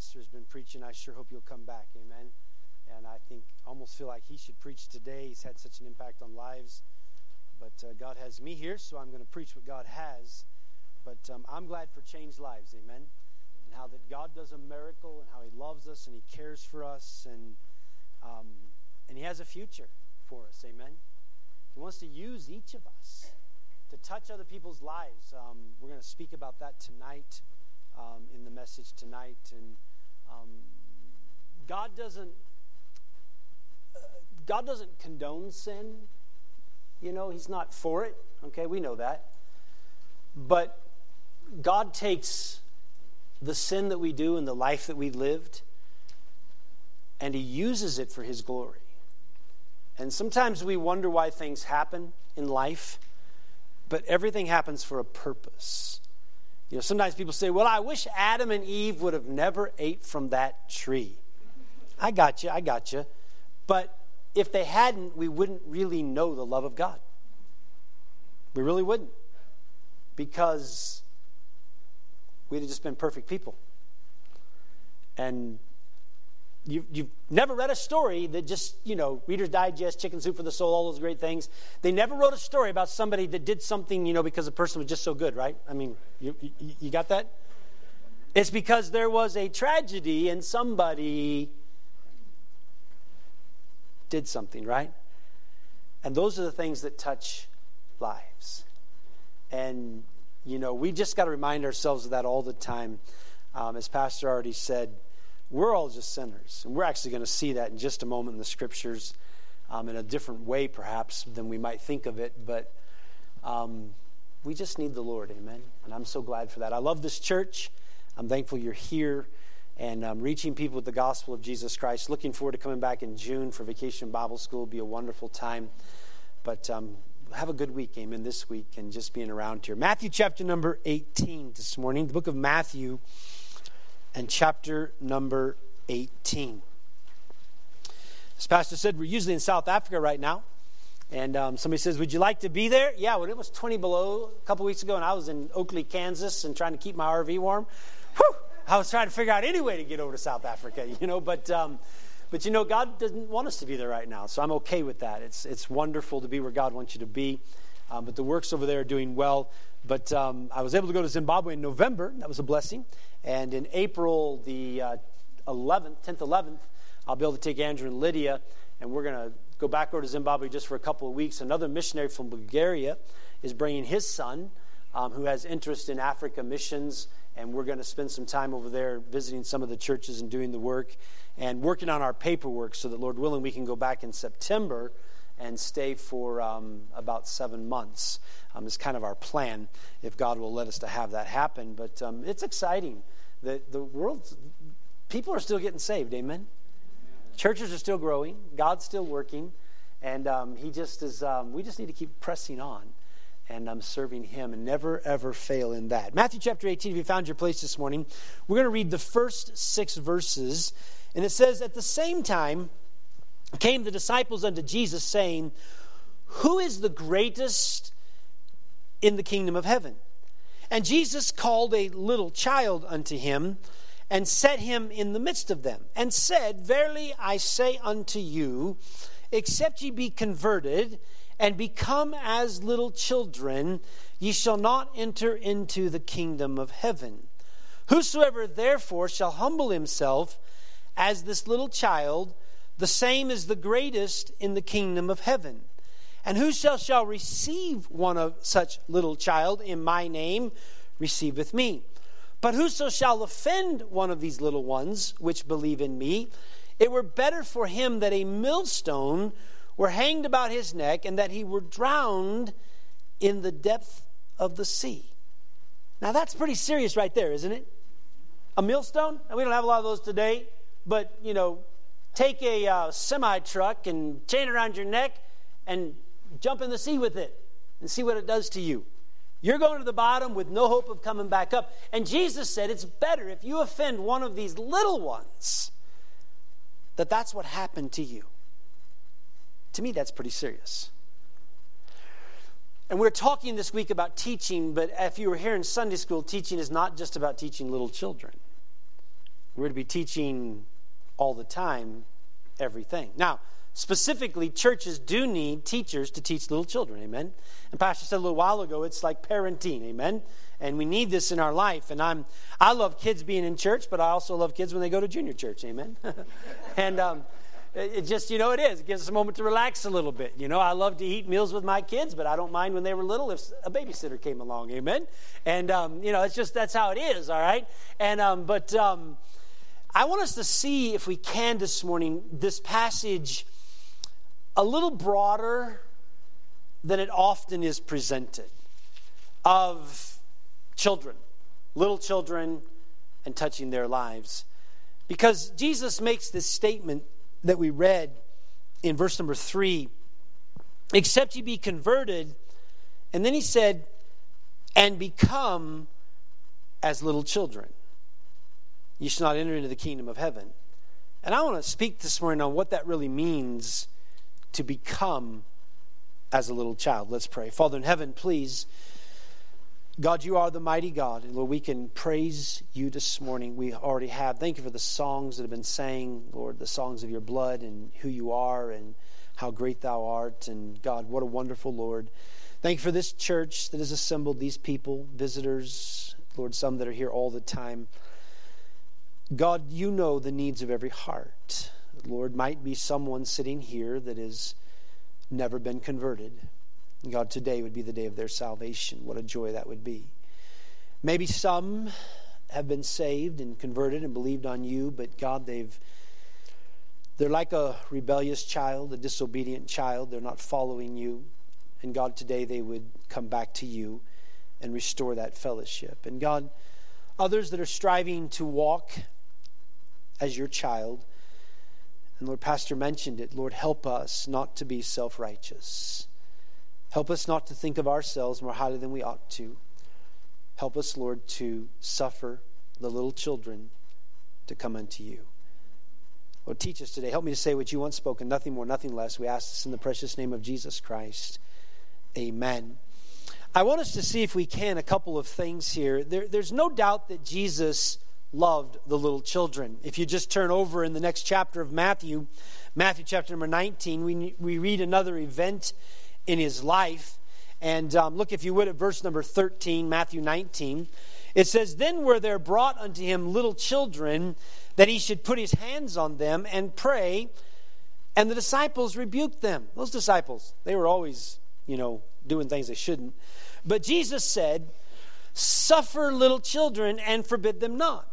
pastor has been preaching. I sure hope you'll come back. Amen. And I think, almost feel like he should preach today. He's had such an impact on lives. But God has me here, so I'm going to preach what God has. But I'm glad for changed lives. Amen. And how that God does a miracle, and how he loves us, and he cares for us, and he has a future for us. Amen. He wants to use each of us to touch other people's lives. We're going to speak about that tonight in the message tonight. And God doesn't condone sin. You know, he's not for it. Okay, we know that. But God takes the sin that we do and the life that we lived, and he uses it for his glory. And sometimes we wonder why things happen in life, but everything happens for a purpose. You know, sometimes people say, well, I wish Adam and Eve would have never ate from that tree. I got you. But if they hadn't, we wouldn't really know the love of God. We really wouldn't. Because we'd have just been perfect people. And you've never read a story that just, you know, Reader's Digest, Chicken Soup for the Soul, all those great things. They never wrote a story about somebody that did something, you know, because the person was just so good, right? I mean, you got that? It's because there was a tragedy and somebody did something, right? And those are the things that touch lives. And, you know, we just got to remind ourselves of that all the time. As Pastor already said, we're all just sinners. And we're actually going to see that in just a moment in the Scriptures, in a different way perhaps than we might think of it. But we just need the Lord, amen? And I'm so glad for that. I love this church. I'm thankful you're here. And reaching people with the gospel of Jesus Christ. Looking forward to coming back in June for Vacation Bible School. It'll be a wonderful time. But have a good week, amen, this week, and just being around here. Matthew chapter number 18 this morning. The book of Matthew and chapter number 18. As Pastor said, we're usually in South Africa right now. And somebody says, would you like to be there? Yeah, well, it was 20 below a couple weeks ago, and I was in Oakley, Kansas, and trying to keep my RV warm. Whew! I was trying to figure out any way to get over to South Africa, you know, but you know, God doesn't want us to be there right now, so I'm okay with that. It's wonderful to be where God wants you to be, but the works over there are doing well. But I was able to go to Zimbabwe in November. That was a blessing. And in April the 10th, 11th, I'll be able to take Andrew and Lydia, and we're going to go back over to Zimbabwe just for a couple of weeks. Another missionary from Bulgaria is bringing his son, who has interest in Africa missions, and we're going to spend some time over there visiting some of the churches and doing the work and working on our paperwork so that, Lord willing, we can go back in September and stay for about 7 months. It's kind of our plan, if God will let us to have that happen. But it's exciting. The world, people are still getting saved, amen? Churches are still growing. God's still working. And he just is, we just need to keep pressing on. And I'm serving him and never, ever fail in that. Matthew chapter 18, if you found your place this morning, we're going to read the first 6 verses. And it says, at the same time came the disciples unto Jesus, saying, who is the greatest in the kingdom of heaven? And Jesus called a little child unto him, and set him in the midst of them, and said, verily I say unto you, except ye be converted, and become as little children, ye shall not enter into the kingdom of heaven. Whosoever therefore shall humble himself as this little child, the same is the greatest in the kingdom of heaven. And whoso shall receive one of such little child in my name, receiveth me. But whoso shall offend one of these little ones which believe in me, it were better for him that a millstone were hanged about his neck, and that he were drowned in the depth of the sea. Now that's pretty serious right there, isn't it? A millstone? And we don't have a lot of those today, but, you know, take a semi-truck and chain it around your neck and jump in the sea with it and see what it does to you. You're going to the bottom with no hope of coming back up. And Jesus said it's better if you offend one of these little ones, that's what happened to you. To me, that's pretty serious. And we're talking this week about teaching, but if you were here in Sunday school, teaching is not just about teaching little children. We're to be teaching all the time, everything. Now, specifically, churches do need teachers to teach little children, amen? And Pastor said a little while ago, it's like parenting, amen? And we need this in our life. And I love kids being in church, but I also love kids when they go to junior church, amen? And it just, it is. It gives us a moment to relax a little bit. I love to eat meals with my kids, but I don't mind when they were little if a babysitter came along, amen? And, it's just, that's how it is, all right? And, I want us to see, if we can this morning, this passage a little broader than it often is presented, of children, little children, and touching their lives. Because Jesus makes this statement that we read in verse number 3, except ye be converted, and then he said, and become as little children. You shall not enter into the kingdom of heaven. And I want to speak this morning on what that really means to become as a little child. Let's pray. Father in heaven, please, God, you are the mighty God. And Lord, we can praise you this morning. We already have. Thank you for the songs that have been sang, Lord, the songs of your blood and who you are and how great thou art. And God, what a wonderful Lord. Thank you for this church that has assembled these people, visitors, Lord, some that are here all the time. God, you know the needs of every heart. Lord, might be someone sitting here that has never been converted. God, today would be the day of their salvation. What a joy that would be. Maybe some have been saved and converted and believed on you, but God, they're like a rebellious child, a disobedient child. They're not following you. And God, today they would come back to you and restore that fellowship. And God, others that are striving to walk as your child, and Lord, Pastor mentioned it, Lord, help us not to be self-righteous. Help us not to think of ourselves more highly than we ought to. Help us, Lord, to suffer the little children to come unto you. Lord, teach us today. Help me to say what you want spoken, nothing more, nothing less. We ask this in the precious name of Jesus Christ. Amen. I want us to see, if we can, a couple of things here. There's no doubt that Jesus loved the little children. If you just turn over in the next chapter of Matthew chapter number 19, we read another event in his life. And look, if you would, at verse number 13, Matthew 19. It says, then were there brought unto him little children, that he should put his hands on them and pray. And the disciples rebuked them. Those disciples, they were always, doing things they shouldn't. But Jesus said, suffer little children and forbid them not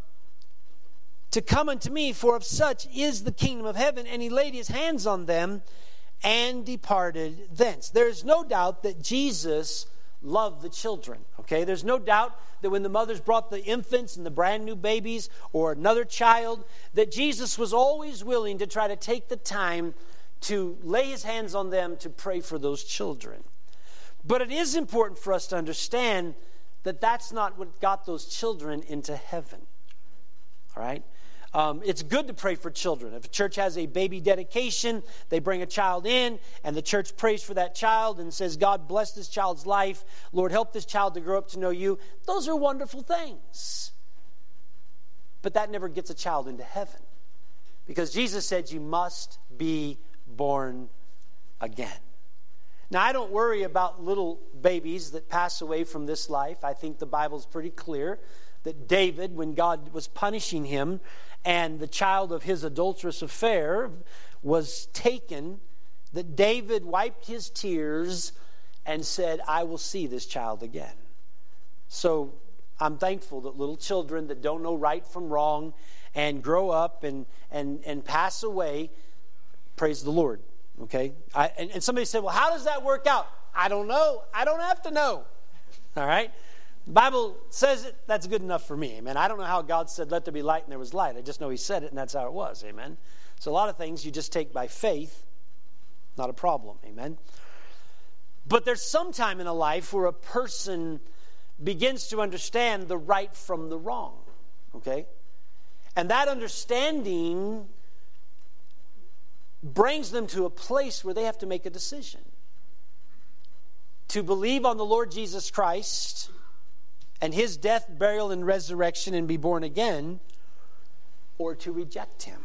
to come unto me, for of such is the kingdom of heaven. And he laid his hands on them and departed thence. There's no doubt that Jesus loved the children. Okay, there's no doubt that when the mothers brought the infants and the brand new babies or another child, that Jesus was always willing to try to take the time to lay his hands on them to pray for those children. But it is important for us to understand that that's not what got those children into heaven. All right? It's good to pray for children. If a church has a baby dedication, they bring a child in, and the church prays for that child and says, God, bless this child's life. Lord, help this child to grow up to know you. Those are wonderful things. But that never gets a child into heaven. Because Jesus said you must be born again. Now, I don't worry about little babies that pass away from this life. I think the Bible's pretty clear that David, when God was punishing him, and the child of his adulterous affair was taken, that David wiped his tears and said, I will see this child again. So I'm thankful that little children that don't know right from wrong and grow up and pass away, praise the Lord. Okay? And somebody said, well, how does that work out? I don't know. I don't have to know. All right? The Bible says it, that's good enough for me. Amen. I don't know how God said, let there be light, and there was light. I just know he said it, and that's how it was. Amen. So a lot of things you just take by faith, not a problem. Amen. But there's some time in a life where a person begins to understand the right from the wrong. Okay? And that understanding brings them to a place where they have to make a decision. To believe on the Lord Jesus Christ and his death, burial, and resurrection and be born again, or to reject him.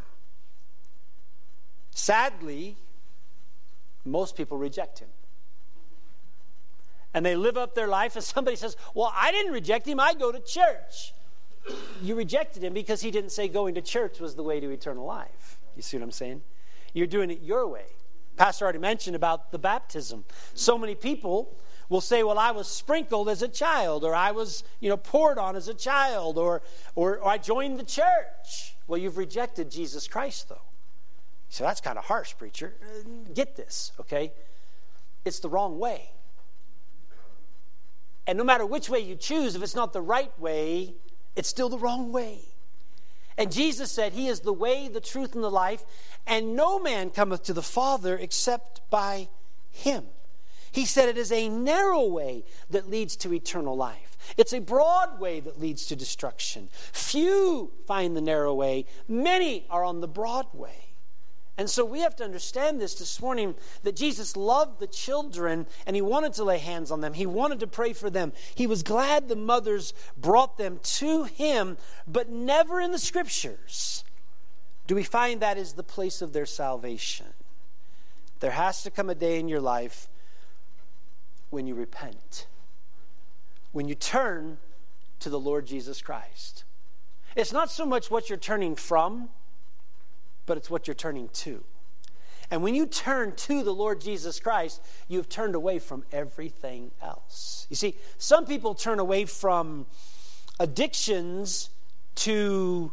Sadly, most people reject him. And they live up their life as somebody says, well, I didn't reject him, I go to church. You rejected him because he didn't say going to church was the way to eternal life. You see what I'm saying? You're doing it your way. Pastor already mentioned about the baptism. So many people will say, well, I was sprinkled as a child, or I was, poured on as a child, or I joined the church. Well, you've rejected Jesus Christ, though. So that's kind of harsh, preacher. Get this, okay? It's the wrong way. And no matter which way you choose, if it's not the right way, it's still the wrong way. And Jesus said, he is the way, the truth, and the life, and no man cometh to the Father except by him. He said it is a narrow way that leads to eternal life. It's a broad way that leads to destruction. Few find the narrow way. Many are on the broad way. And so we have to understand this morning, that Jesus loved the children and he wanted to lay hands on them. He wanted to pray for them. He was glad the mothers brought them to him, but never in the scriptures do we find that is the place of their salvation. There has to come a day in your life when you repent, when you turn to the Lord Jesus Christ. It's not so much what you're turning from, but it's what you're turning to. And when you turn to the Lord Jesus Christ, you've turned away from everything else. You see, some people turn away from addictions to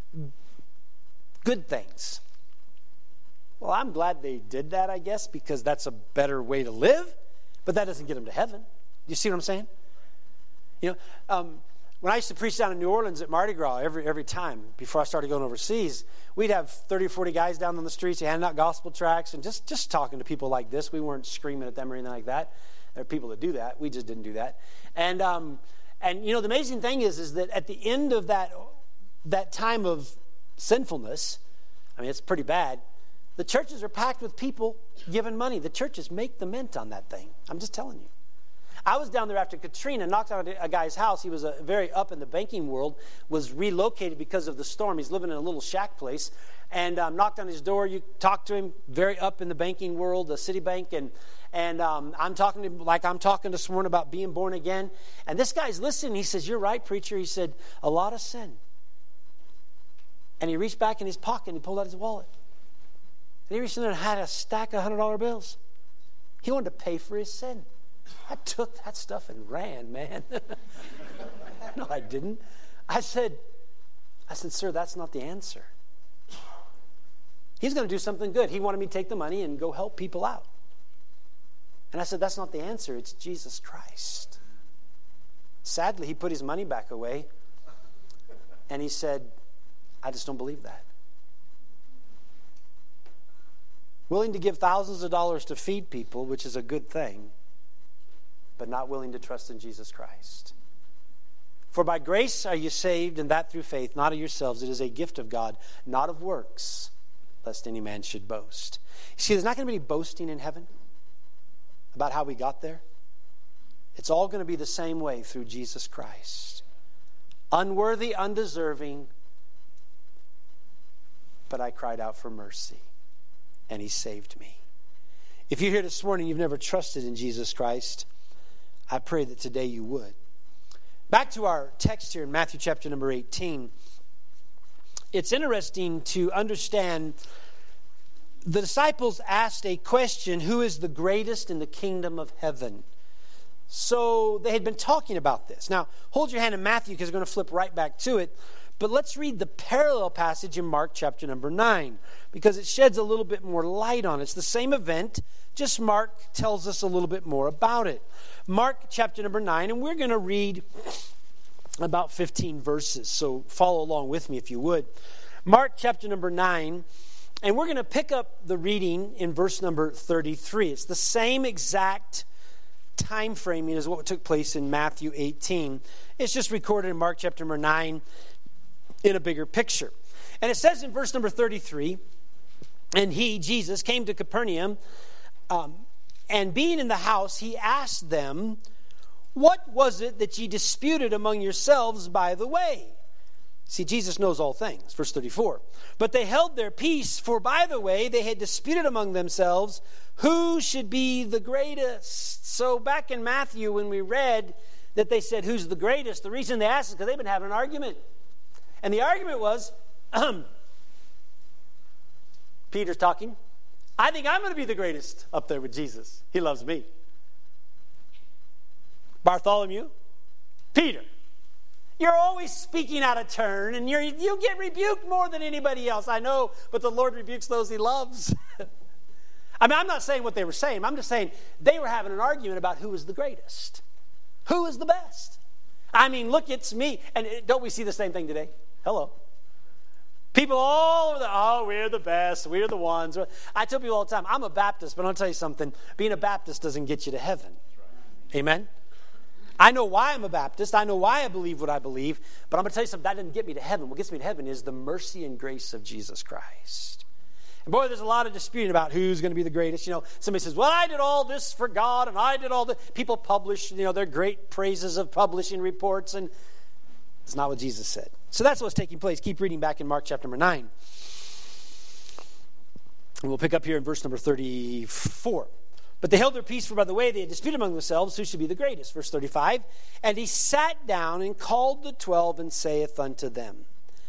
good things. Well, I'm glad they did that, I guess, because that's a better way to live, but that doesn't get them to heaven. You see what I'm saying? When I used to preach down in New Orleans at Mardi Gras every time before I started going overseas, we'd have 30 or 40 guys down on the streets handing out gospel tracts and just talking to people like this. We weren't screaming at them or anything like that. There are people that do that. We just didn't do that. And the amazing thing is that at the end of that time of sinfulness, I mean, it's pretty bad, the churches are packed with people giving money. The churches make the mint on that thing. I'm just telling you. I was down there after Katrina, knocked on a guy's house. He was very up in the banking world, was relocated because of the storm. He's living in a little shack place, and knocked on his door. You talk to him, very up in the banking world, the Citibank, and I'm talking to him like I'm talking this morning about being born again. And this guy's listening. He says, "You're right, preacher." He said, "A lot of sin." And he reached back in his pocket and he pulled out his wallet. And he reached in there and had a stack of $100 bills. He wanted to pay for his sin. I took that stuff and ran, man. No, I didn't. I said, sir, that's not the answer. He's going to do something good. He wanted me to take the money and go help people out. And I said, that's not the answer. It's Jesus Christ. Sadly, he put his money back away. And he said, I just don't believe that. Willing to give thousands of dollars to feed people, which is a good thing, but not willing to trust in Jesus Christ. For by grace are you saved, and that through faith, not of yourselves. It is a gift of God, not of works, lest any man should boast. You see, there's not going to be any boasting in heaven about how we got there. It's all going to be the same way through Jesus Christ. Unworthy, undeserving, but I cried out for mercy, and he saved me. If you're here this morning, you've never trusted in Jesus Christ, I pray that today you would. Back to our text here in Matthew chapter number 18. It's interesting to understand the disciples asked a question, who is the greatest in the kingdom of heaven? So they had been talking about this. Now, hold your hand in Matthew because we're going to flip right back to it. But let's read the parallel passage in Mark chapter number 9 because it sheds a little bit more light on it. It's the same event, just Mark tells us a little bit more about it. Mark chapter number 9, and we're going to read about 15 verses. So follow along with me if you would. Mark chapter number 9, and we're going to pick up the reading in verse number 33. It's the same exact time framing as what took place in Matthew 18. It's just recorded in Mark chapter number 9 in a bigger picture. And it says in verse number 33, and he, Jesus, came to Capernaum, and being in the house, he asked them, what was it that ye disputed among yourselves by the way? See, Jesus knows all things. Verse 34. But they held their peace, for by the way they had disputed among themselves who should be the greatest. So back in Matthew, when we read that they said, who's the greatest? The reason they asked is because they've been having an argument. And the argument was, Peter's talking, I think I'm going to be the greatest up there with Jesus. He loves me. Bartholomew, Peter, you're always speaking out of turn, and you get rebuked more than anybody else. I know, but the Lord rebukes those he loves. I mean, I'm not saying what they were saying. I'm just saying they were having an argument about who was the greatest. Who is the best? I mean, look, it's me. And don't we see the same thing today? Hello. People all over we're the best. We're the ones. I tell people all the time, I'm a Baptist, but I'll tell you something. Being a Baptist doesn't get you to heaven. Amen? I know why I'm a Baptist. I know why I believe what I believe. But I'm going to tell you something. That doesn't get me to heaven. What gets me to heaven is the mercy and grace of Jesus Christ. And boy, there's a lot of disputing about who's going to be the greatest. You know, somebody says, well, I did all this for God, and I did all this. People publish, their great praises of publishing reports, and it's not what Jesus said. So that's what's taking place. Keep reading back in Mark chapter number 9. And we'll pick up here in verse number 34. But they held their peace, for by the way they had disputed among themselves who should be the greatest. Verse 35. And he sat down and called the 12 and saith unto them,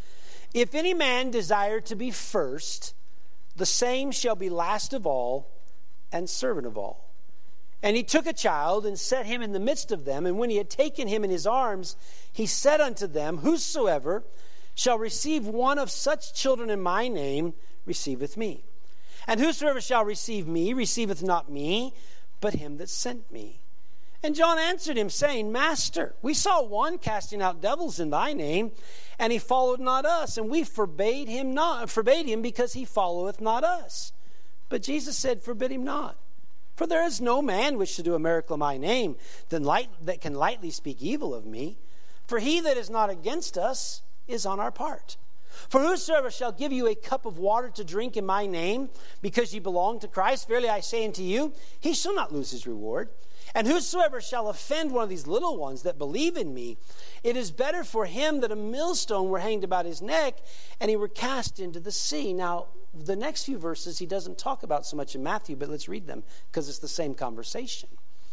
if any man desire to be first, the same shall be last of all and servant of all. And he took a child and set him in the midst of them. And when he had taken him in his arms, he said unto them, whosoever shall receive one of such children in my name receiveth me. And whosoever shall receive me receiveth not me, but him that sent me. And John answered him, saying, Master, we saw one casting out devils in thy name, and he followed not us, and we forbade him because he followeth not us. But Jesus said, forbid him not. For there is no man which to do a miracle in my name that can lightly speak evil of me. For he that is not against us is on our part. For whosoever shall give you a cup of water to drink in my name, because ye belong to Christ, verily I say unto you, he shall not lose his reward. And whosoever shall offend one of these little ones that believe in me, it is better for him that a millstone were hanged about his neck, and he were cast into the sea. Now, the next few verses he doesn't talk about so much in Matthew, but let's read them, because it's the same conversation.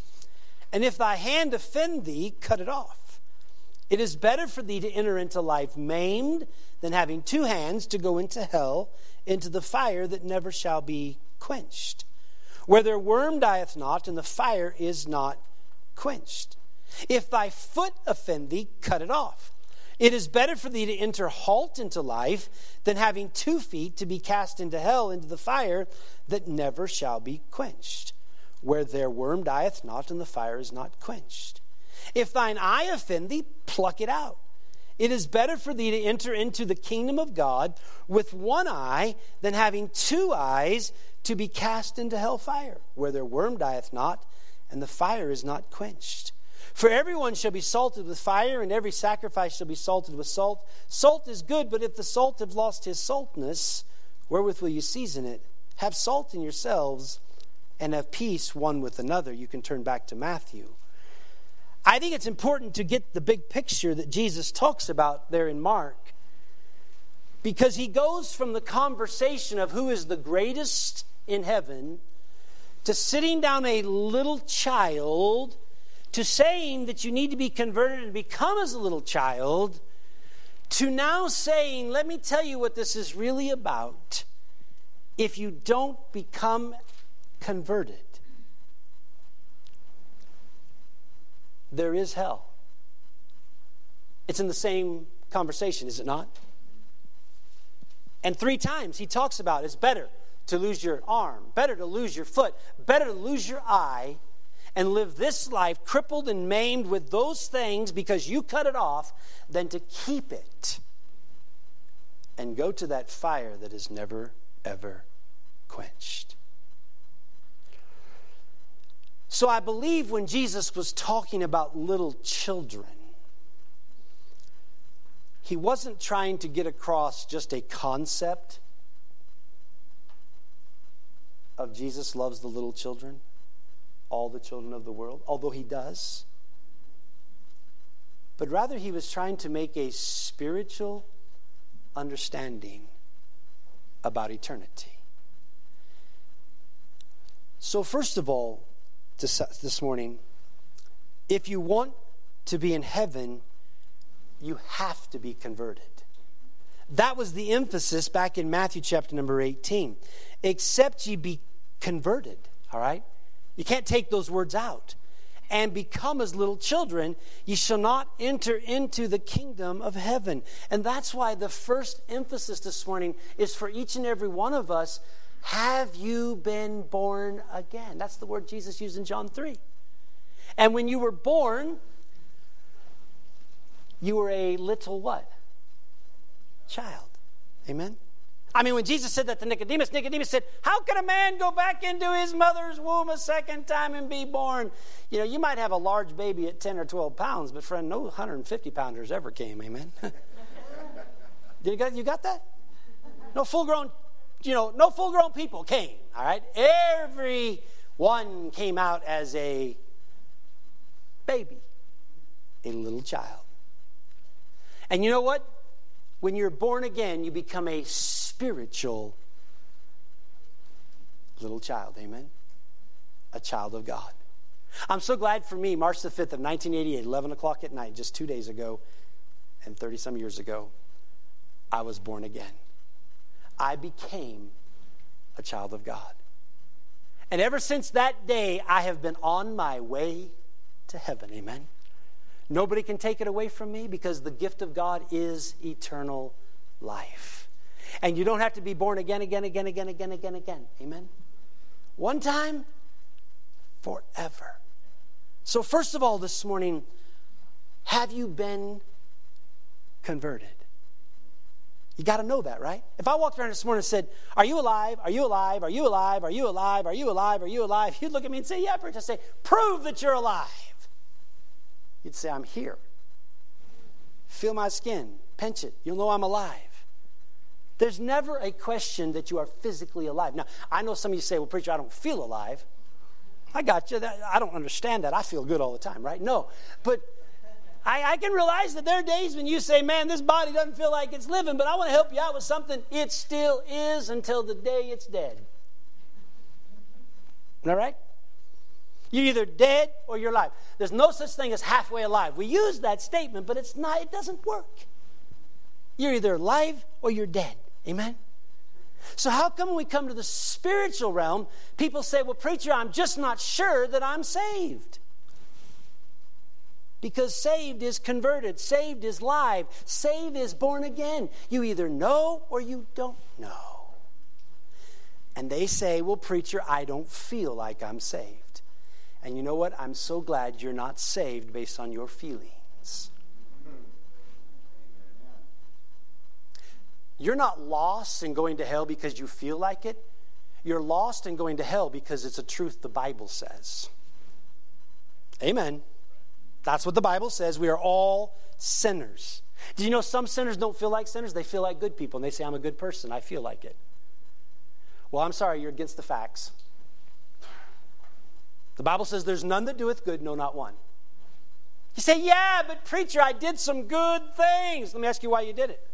And if thy hand offend thee, cut it off. It is better for thee to enter into life maimed than having two hands to go into hell, into the fire that never shall be quenched, where their worm dieth not, and the fire is not quenched. If thy foot offend thee, cut it off. It is better for thee to enter halt into life than having 2 feet to be cast into hell, into the fire that never shall be quenched, where their worm dieth not, and the fire is not quenched. If thine eye offend thee, pluck it out. It is better for thee to enter into the kingdom of God with one eye than having 2 eyes to be cast into hell fire, where their worm dieth not, and the fire is not quenched. For everyone shall be salted with fire, and every sacrifice shall be salted with salt. Salt is good, but if the salt have lost his saltness, wherewith will you season it? Have salt in yourselves, and have peace one with another. You can turn back to Matthew. I think it's important to get the big picture that Jesus talks about there in Mark, because he goes from the conversation of who is the greatest in heaven to sitting down a little child to saying that you need to be converted and become as a little child, to now saying, let me tell you what this is really about. If you don't become converted, there is hell. It's in the same conversation, is it not? And 3 times he talks about it's better to lose your arm, better to lose your foot, better to lose your eye, and live this life crippled and maimed with those things because you cut it off, than to keep it and go to that fire that is never, ever quenched. So I believe when Jesus was talking about little children, he wasn't trying to get across just a concept of Jesus loves the little children, all the children of the world, although he does. But rather he was trying to make a spiritual understanding about eternity. So first of all, this morning, if you want to be in heaven, you have to be converted. That was the emphasis back in Matthew chapter number 18. Except ye be converted, all right? You can't take those words out. And become as little children, ye shall not enter into the kingdom of heaven. And that's why the first emphasis this morning is for each and every one of us. Have you been born again? That's the word Jesus used in John 3. And when you were born, you were a little what? Child. Amen? I mean, when Jesus said that to Nicodemus said, how can a man go back into his mother's womb a second time and be born? You know, you might have a large baby at 10 or 12 pounds, but friend, no 150-pounders ever came. Amen? You got that? No full-grown people came, all right? Everyone came out as a baby, a little child. And you know what? When you're born again, you become a spiritual little child. Amen? A child of God. I'm so glad for me, March the 5th of 1988, 11 o'clock at night, just 2 days ago, and 30-some years ago, I was born again. I became a child of God. And ever since that day, I have been on my way to heaven. Amen? Nobody can take it away from me because the gift of God is eternal life. And you don't have to be born again. Amen? One time, forever. So first of all this morning, have you been converted? You got to know that, right? If I walked around this morning and said, are you alive? Are you alive? Are you alive? Are you alive? Are you alive? Are you alive? You'd look at me and say, yeah, preacher. I'd say, prove that you're alive. You'd say, I'm here. Feel my skin. Pinch it. You'll know I'm alive. There's never a question that you are physically alive. Now, I know some of you say, well, preacher, I don't feel alive. I got you. I don't understand that. I feel good all the time, right? No. But I can realize that there are days when you say, man, this body doesn't feel like it's living, but I want to help you out with something. It still is until the day it's dead. All right? You're either dead or you're alive. There's no such thing as halfway alive. We use that statement, but it's not. It doesn't work. You're either alive or you're dead. Amen? So how come when we come to the spiritual realm, people say, well, preacher, I'm just not sure that I'm saved. Because saved is converted. Saved is live. Saved is born again. You either know or you don't know. And they say, well, preacher, I don't feel like I'm saved. And you know what? I'm so glad you're not saved based on your feelings. You're not lost and going to hell because you feel like it. You're lost and going to hell because it's a truth the Bible says. Amen. That's what the Bible says. We are all sinners. Do you know some sinners don't feel like sinners? They feel like good people. And they say, I'm a good person. I feel like it. Well, I'm sorry. You're against the facts. The Bible says there's none that doeth good, no, not one. You say, yeah, but preacher, I did some good things. Let me ask you why you did it.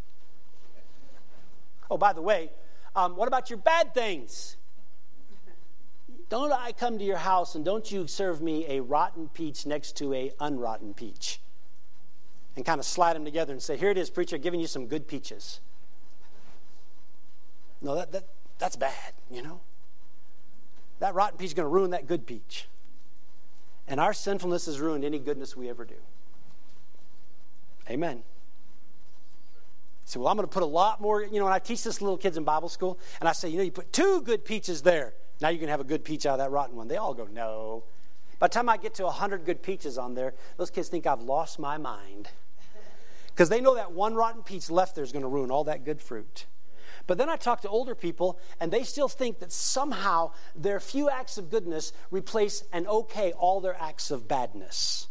Oh, by the way, what about your bad things? Don't I come to your house and don't you serve me a rotten peach next to a unrotten peach? And kind of slide them together and say, here it is, preacher, giving you some good peaches. No, that's bad, you know. That rotten peach is going to ruin that good peach. And our sinfulness has ruined any goodness we ever do. Amen. So, well, I'm going to put a lot more, when I teach this to little kids in Bible school, and I say, you put 2 good peaches there. Now you can have a good peach out of that rotten one. They all go, no. By the time I get to 100 good peaches on there, those kids think I've lost my mind. Because they know that one rotten peach left there is going to ruin all that good fruit. But then I talk to older people, and they still think that somehow their few acts of goodness replace and okay all their acts of badness.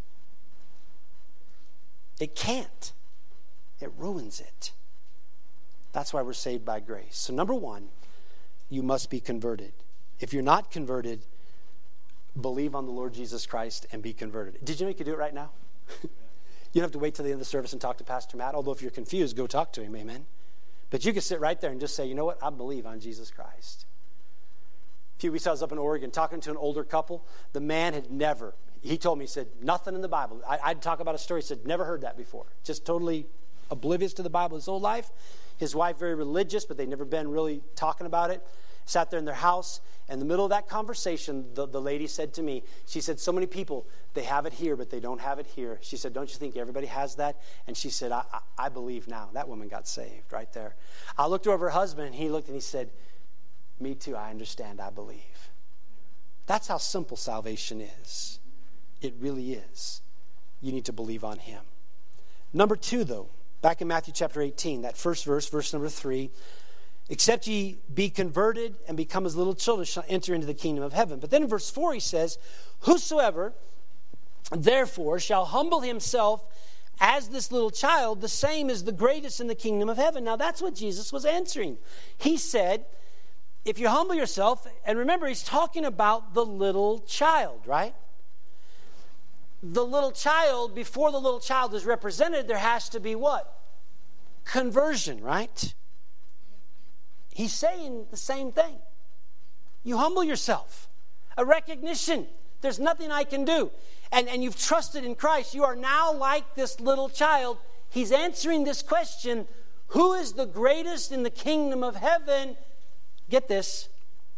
It can't. It ruins it. That's why we're saved by grace. So number 1, you must be converted. If you're not converted, believe on the Lord Jesus Christ and be converted. Did you know you could do it right now? You don't have to wait till the end of the service and talk to Pastor Matt. Although if you're confused, go talk to him. Amen. But you can sit right there and just say, you know what? I believe on Jesus Christ. A few weeks I was up in Oregon talking to an older couple. The man had never, he told me, he said, nothing in the Bible. I'd talk about a story. He said, never heard that before. Just totally oblivious to the Bible his whole life. His wife, very religious, but they'd never been really talking about it. Sat there in their house. In the middle of that conversation, the lady said to me, she said, so many people, they have it here, but they don't have it here. She said, don't you think everybody has that? And she said, I believe now. That woman got saved right there. I looked over her husband, and he looked and he said, me too, I understand, I believe. That's how simple salvation is. It really is. You need to believe on him. Number 2, though, back in Matthew chapter 18, that first verse, verse number 3, except ye be converted and become as little children shall enter into the kingdom of heaven. But then in verse 4 he says, whosoever therefore shall humble himself as this little child, the same is the greatest in the kingdom of heaven. Now that's what Jesus was answering. He said, if you humble yourself, and remember he's talking about the little child, right? The little child, before the little child is represented, there has to be what? Conversion, right? He's saying the same thing. You humble yourself. A recognition. There's nothing I can do. And you've trusted in Christ. You are now like this little child. He's answering this question, who is the greatest in the kingdom of heaven? Get this.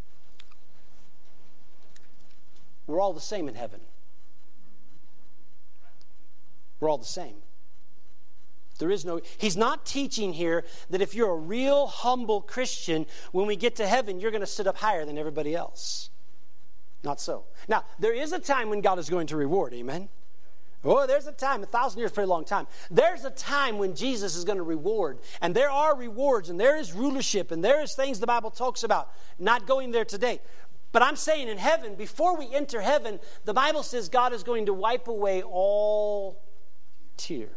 We're all the same in heaven. We're all the same. There is no, he's not teaching here that if you're a real humble Christian, when we get to heaven, you're going to sit up higher than everybody else. Not so. Now, there is a time when God is going to reward, amen? Oh, there's a time, 1,000 years is a pretty long time. There's a time when Jesus is going to reward. And there are rewards, and there is rulership, and there is things the Bible talks about. Not going there today. But I'm saying in heaven, before we enter heaven, the Bible says God is going to wipe away all tears.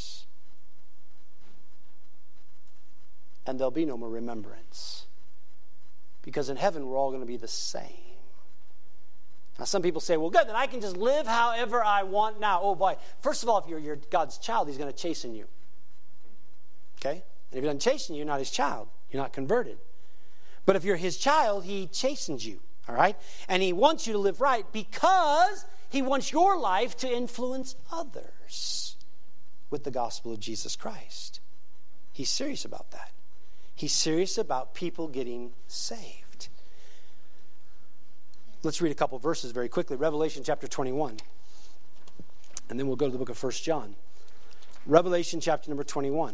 And there'll be no more remembrance. Because in heaven, we're all going to be the same. Now, some people say, well, good, then I can just live however I want now. Oh, boy. First of all, if you're God's child, he's going to chasten you. Okay? And if he doesn't chasten you, you're not his child. You're not converted. But if you're his child, he chastens you. All right? And he wants you to live right because he wants your life to influence others with the gospel of Jesus Christ. He's serious about that. He's serious about people getting saved. Let's read a couple verses very quickly. Revelation chapter 21. And then we'll go to the book of 1 John. Revelation chapter number 21.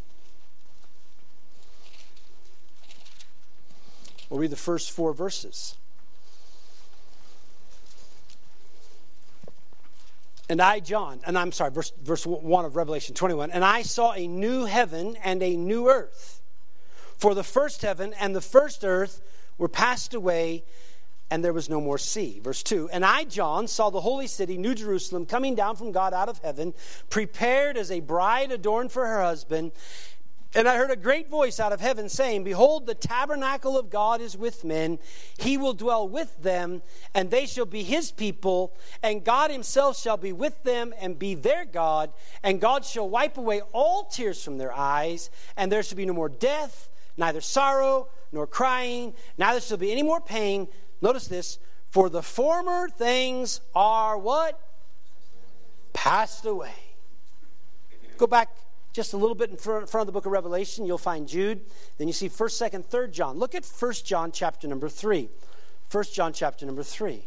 We'll read the first 4 verses. And I, John, and I'm sorry, verse 1 of Revelation 21. And I saw a new heaven and a new earth. For the first heaven and the first earth were passed away, and there was no more sea. Verse 2, and I, John, saw the holy city, New Jerusalem, coming down from God out of heaven, prepared as a bride adorned for her husband. And I heard a great voice out of heaven saying, behold, the tabernacle of God is with men. He will dwell with them, and they shall be his people. And God himself shall be with them and be their God. And God shall wipe away all tears from their eyes. And there shall be no more death, neither sorrow, nor crying, neither shall be any more pain. Notice this, for the former things are what? Passed away. Go back just a little bit in front of the book of Revelation. You'll find Jude. Then you see 1st, 2nd, 3rd John. Look at 1 John chapter number 3. 1 John chapter number 3.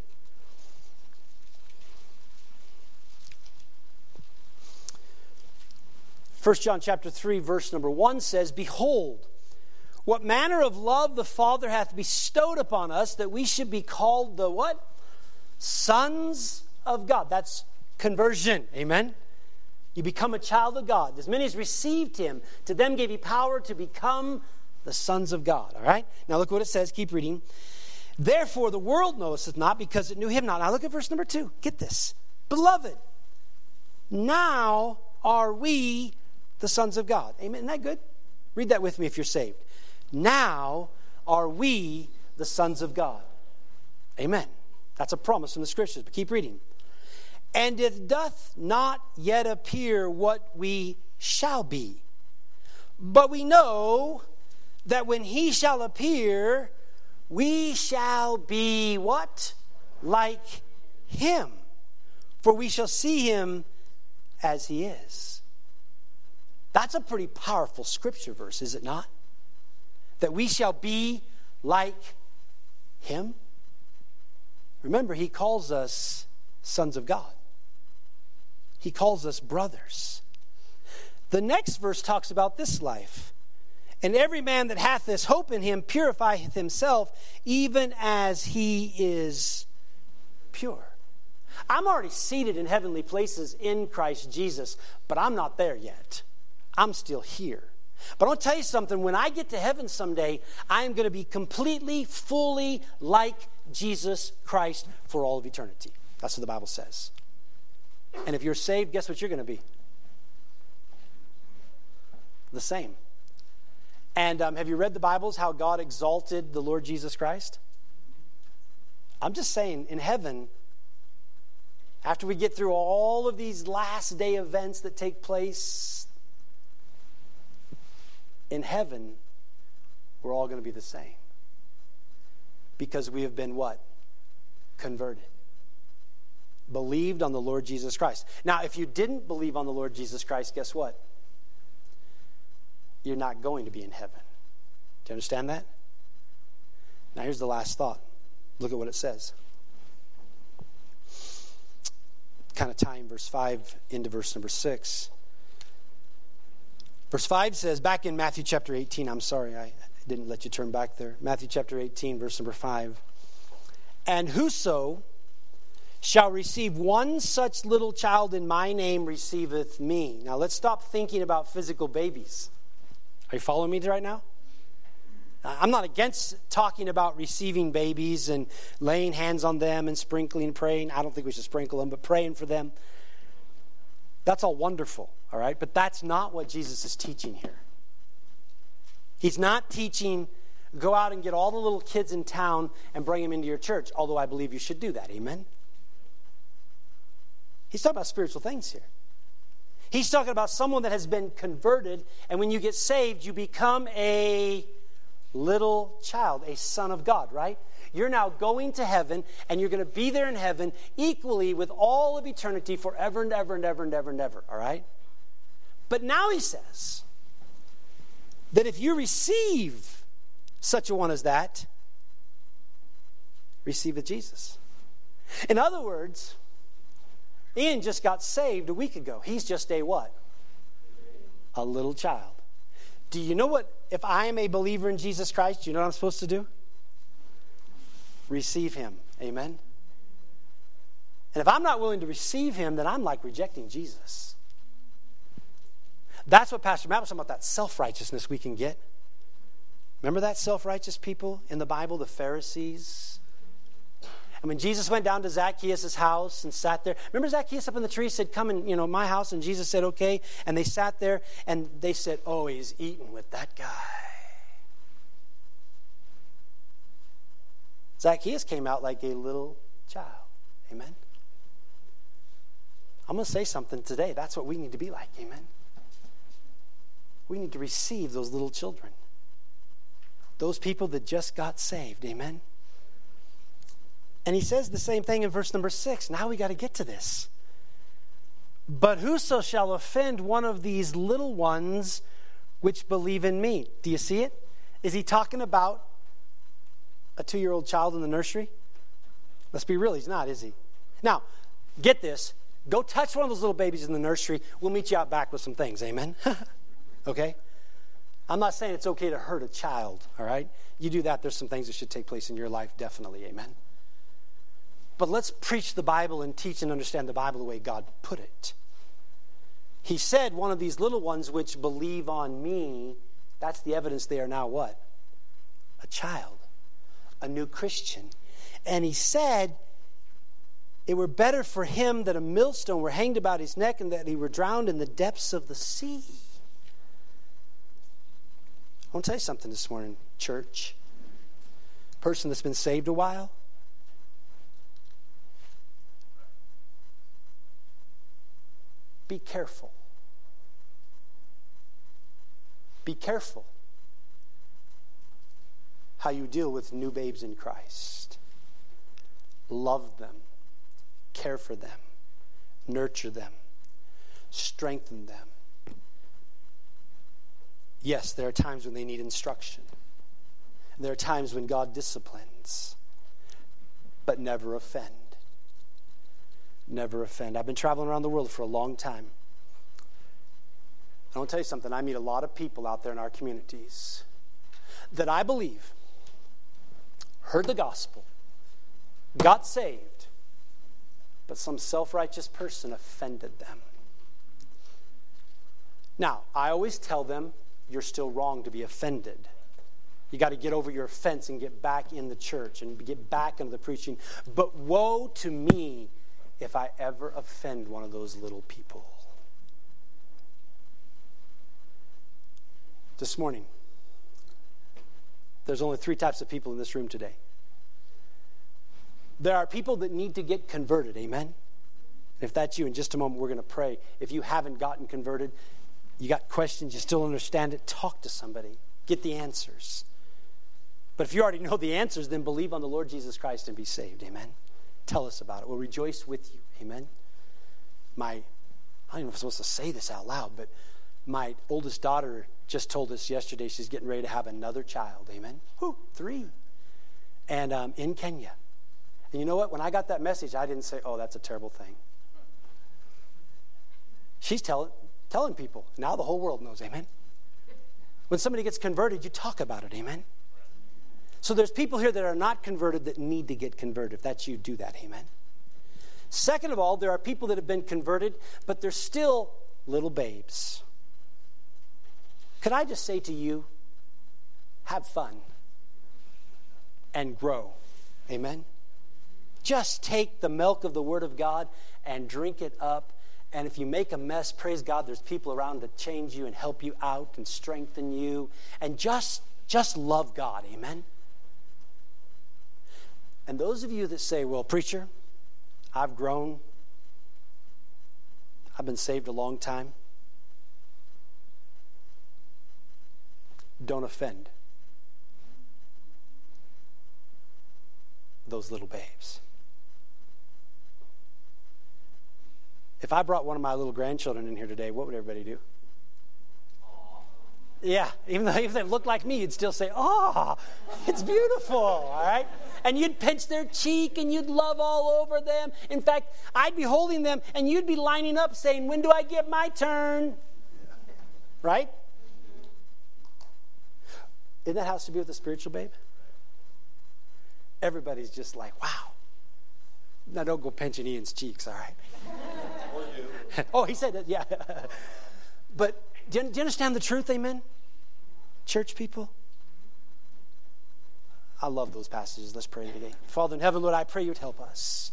First John chapter 3 verse number 1 says, behold, what manner of love the Father hath bestowed upon us, that we should be called the what? Sons of God. That's conversion. Amen? You become a child of God. As many as received him, to them gave he power to become the sons of God. All right? Now look what it says. Keep reading. Therefore the world knoweth it not, because it knew him not. Now look at verse number 2. Get this. Beloved, now are we the sons of God. Amen? Isn't that good? Read that with me if you're saved. Now are we the sons of God. Amen. That's a promise from the scriptures. But keep reading. And it doth not yet appear what we shall be. But we know that when he shall appear, we shall be what? Like him. For we shall see him as he is. That's a pretty powerful scripture verse, is it not? That we shall be like him. Remember, he calls us sons of God. He calls us brothers. The next verse talks about this life. And every man that hath this hope in him purifieth himself, even as he is pure. I'm already seated in heavenly places in Christ Jesus, but I'm not there yet. I'm still here. But I'll tell you something, when I get to heaven someday, I am going to be completely, fully like Jesus Christ for all of eternity. That's what the Bible says. And if you're saved, guess what you're going to be? The same. And have you read the Bibles, how God exalted the Lord Jesus Christ? I'm just saying, in heaven, after we get through all of these last day events that take place, in heaven, we're all going to be the same. Because we have been what? Converted. Believed on the Lord Jesus Christ. Now, if you didn't believe on the Lord Jesus Christ, guess what? You're not going to be in heaven. Do you understand that? Now here's the last thought. Look at what it says. Kind of tying verse 5 into verse number 6. Verse 5 says, back in Matthew chapter 18, I'm sorry, I didn't let you turn back there. Matthew chapter 18, verse number 5. And whoso shall receive one such little child in my name receiveth me. Now let's stop thinking about physical babies. Are you following me right now? I'm not against talking about receiving babies and laying hands on them and sprinkling, praying. I don't think we should sprinkle them, but praying for them. That's all wonderful, all right? But that's not what Jesus is teaching here. He's not teaching, go out and get all the little kids in town and bring them into your church, although I believe you should do that, amen? He's talking about spiritual things here. He's talking about someone that has been converted, and when you get saved, you become a little child, a son of God, right? You're now going to heaven, and you're going to be there in heaven equally with all of eternity forever and ever and ever and ever and ever, all right? But now he says that if you receive such a one as that, receive it Jesus. In other words, Ian just got saved a week ago. He's just a what? A little child. Do you know what, if I am a believer in Jesus Christ, do you know what I'm supposed to do? Receive him. Amen? And if I'm not willing to receive him, then I'm like rejecting Jesus. That's what Pastor Matt was talking about, that self-righteousness we can get. Remember that self-righteous people in the Bible, the Pharisees? And when Jesus went down to Zacchaeus' house and sat there, remember Zacchaeus up in the tree said, come in, my house, and Jesus said, okay. And they sat there and they said, oh, he's eating with that guy. Zacchaeus came out like a little child. Amen? I'm going to say something today. That's what we need to be like. Amen? We need to receive those little children. Those people that just got saved. Amen? And he says the same thing in verse number 6. Now we got to get to this. But whoso shall offend one of these little ones which believe in me. Do you see it? Is he talking about a 2-year-old child in the nursery? Let's be real, he's not, is he? Now, get this. Go touch one of those little babies in the nursery. We'll meet you out back with some things. Amen? Okay? I'm not saying it's okay to hurt a child, all right? You do that, there's some things that should take place in your life, definitely. Amen? But let's preach the Bible and teach and understand the Bible the way God put it. He said, one of these little ones which believe on me, that's the evidence they are now what? A child. A new Christian. And he said, it were better for him that a millstone were hanged about his neck and that he were drowned in the depths of the sea. I want to tell you something this morning, church. Person that's been saved a while, be careful. Be careful how you deal with new babes in Christ. Love them. Care for them. Nurture them. Strengthen them. Yes, there are times when they need instruction. There are times when God disciplines. But never offend. Never offend. I've been traveling around the world for a long time. I want to tell you something. I meet a lot of people out there in our communities that I believe heard the gospel, got saved, but some self-righteous person offended them. Now, I always tell them, you're still wrong to be offended. You got to get over your offense and get back in the church and get back into the preaching. But woe to me if I ever offend one of those little people. This morning, there's only 3 types of people in this room today. There are people that need to get converted, amen? If that's you, in just a moment we're going to pray. If you haven't gotten converted, you got questions, you still don't understand it, talk to somebody. Get the answers. But if you already know the answers, then believe on the Lord Jesus Christ and be saved, amen? Tell us about it. We'll rejoice with you, amen? I don't even know if I'm supposed to say this out loud, but my oldest daughter just told us yesterday she's getting ready to have another child, amen? 3. And in Kenya. And you know what? When I got that message, I didn't say, oh, that's a terrible thing. She's telling people. Now the whole world knows, amen? When somebody gets converted, you talk about it, amen? So there's people here that are not converted that need to get converted. If that's you, do that, amen? Second of all, there are people that have been converted, but they're still little babes. Could I just say to you, have fun and grow, amen? Just take the milk of the Word of God and drink it up. And if you make a mess, praise God, there's people around to change you and help you out and strengthen you. And just love God, amen? And those of you that say, well, preacher, I've grown. I've been saved a long time. Don't offend those little babes. If I brought one of my little grandchildren in here today, what would everybody do? Yeah, even though if they looked like me, you'd still say, oh, it's beautiful, all right? And you'd pinch their cheek and you'd love all over them. In fact, I'd be holding them and you'd be lining up saying, when do I get my turn? Right? Isn't that how it's to be with a spiritual babe? Everybody's just like, wow. Now don't go pinching Ian's cheeks, all right? Or you. Oh, he said that, yeah. But do you understand the truth, amen? Church people? I love those passages. Let's pray today. Father in heaven, Lord, I pray you'd help us.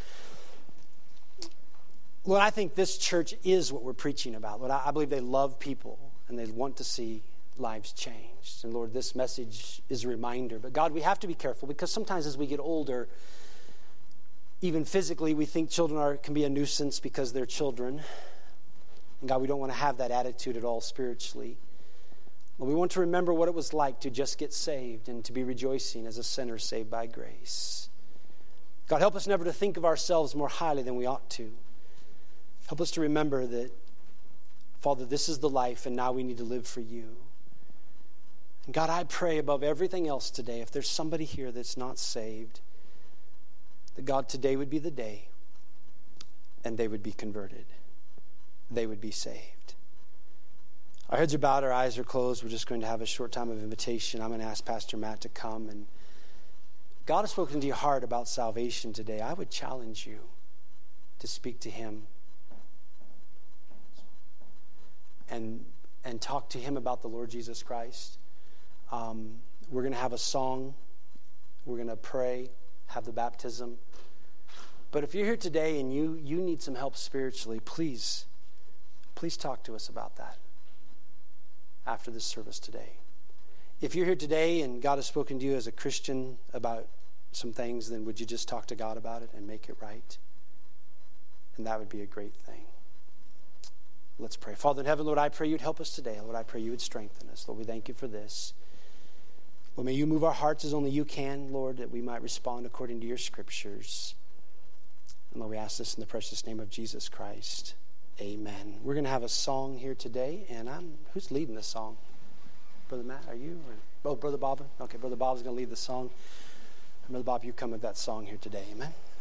Lord, I think this church is what we're preaching about. Lord, I believe they love people and they want to see lives changed. And Lord, this message is a reminder. But God, we have to be careful because sometimes as we get older, even physically, we think children can be a nuisance because they're children. And God, we don't want to have that attitude at all spiritually. But we want to remember what it was like to just get saved and to be rejoicing as a sinner saved by grace. God, help us never to think of ourselves more highly than we ought to. Help us to remember that, Father, this is the life and now we need to live for you. And God, I pray above everything else today, if there's somebody here that's not saved, that God, today would be the day and they would be converted. They would be saved. Our heads are bowed, our eyes are closed. We're just going to have a short time of invitation. I'm going to ask Pastor Matt to come. And God has spoken to your heart about salvation today. I would challenge you to speak to him and talk to him about the Lord Jesus Christ. We're going to have a song. We're going to pray, have the baptism. But if you're here today and you need some help spiritually, please talk to us about that after this service today. If you're here today and God has spoken to you as a Christian about some things, then would you just talk to God about it and make it right? And that would be a great thing. Let's pray. Father in heaven, Lord, I pray you'd help us today. Lord, I pray you would strengthen us. Lord, we thank you for this. Lord, may you move our hearts as only you can, Lord, that we might respond according to your scriptures. And Lord, we ask this in the precious name of Jesus Christ. Amen. We're going to have a song here today, and who's leading the song? Brother Matt, are you? Brother Bob? Okay, Brother Bob's going to lead the song. Brother Bob, you come with that song here today. Amen.